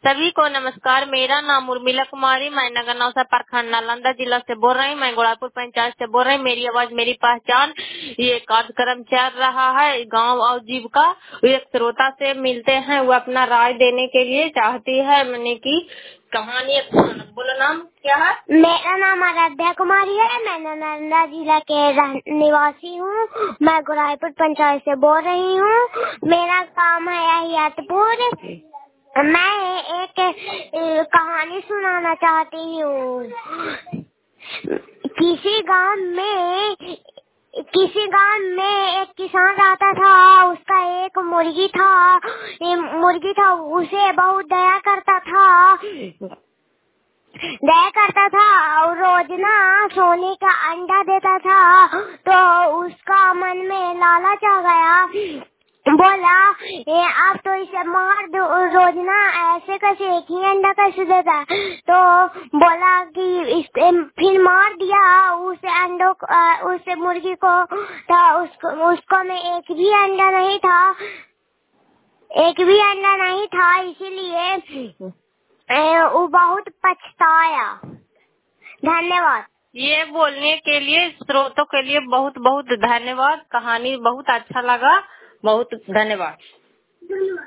सभी को नमस्कार। मेरा नाम उर्मिला कुमारी, मैं नगर नौसा प्रखंड नालंदा जिला से बोल रही हूँ। मैं गोड़ापुर पंचायत से बोल रही हूँ। मेरी आवाज मेरी पहचान ये कार्यक्रम चल रहा है गांव और जीविका। एक श्रोता से मिलते हैं, वो अपना राय देने के लिए चाहती है। मैंने की कहानी बोलो, नाम क्या है? मेरा नाम आराध्या कुमारी है। मैं नालंदा जिला के निवासी हूँ। मैं गोड़ापुर पंचायत से बोल रही हूँ। मेरा काम है अहियातपुर। मैं एक कहानी सुनाना चाहती हूँ। किसी गांव में एक किसान रहता था। उसका एक मुर्गी था। उसे बहुत दया करता था और रोज ना सोने का अंडा देता था। तो उसका मन में लालच आ गया। बोला आप तो इसे मार दो, रोज ना ऐसे कैसे एक ही अंडा कैसे देता। तो बोला कि फिर मार दिया उस मुर्गी को। तो उसको में एक भी अंडा नहीं था। इसीलिए वो बहुत पछताया। धन्यवाद। ये बोलने के लिए श्रोतों के लिए बहुत बहुत धन्यवाद। कहानी बहुत अच्छा लगा। बहुत धन्यवाद।